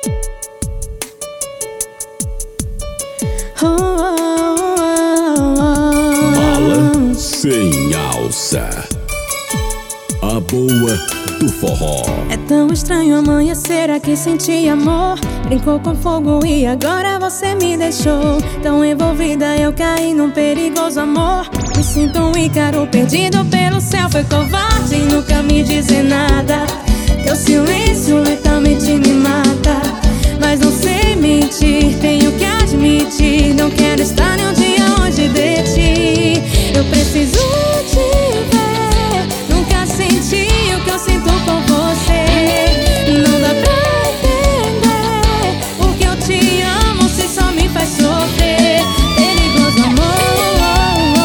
Mala sem alça, a boa do forró. É tão estranho amanhecer aqui sentir amor. Brincou com fogo e agora você me deixou. Tão envolvida eu caí num perigoso amor. Me sinto um Ícaro perdido pelo céu. Foi covarde em nunca me dizer nada. Teu silêncio lentamente me mata. Mas não sei mentir, tenho que admitir. Não quero estar nem um dia longe de ti. Eu preciso te ver. Nunca senti o que eu sinto com você. Não dá pra entender porque eu te amo se só me faz sofrer. Perigoso amor.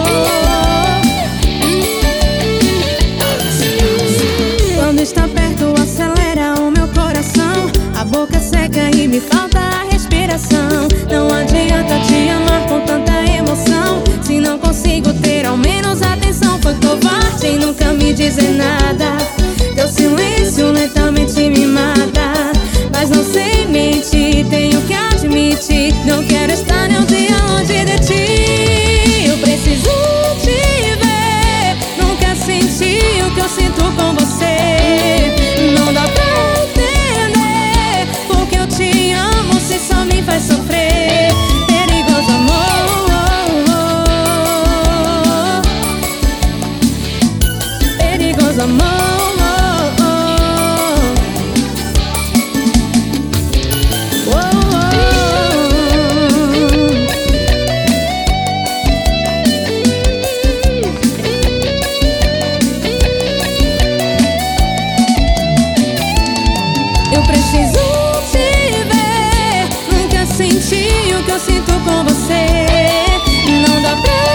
Quando está perto acelera o meu coração. A boca seca e me falta a respiração. Não adianta te amar com tanta emoção se não consigo ter ao menos atenção. Foi covarde em nunca me dizer nada. Teu silêncio lentamente me mata. Mas não sei mentir, tenho que admitir. Não quero estar nem um dia longe de ti. Eu preciso te ver. Nunca senti o que eu sinto com você. Não dá pra entender porque eu te amo se só me faz sofrer. Perigoso amor. Perigoso amor. Eu preciso te ver. Nunca senti o que eu sinto com você. Não dá pra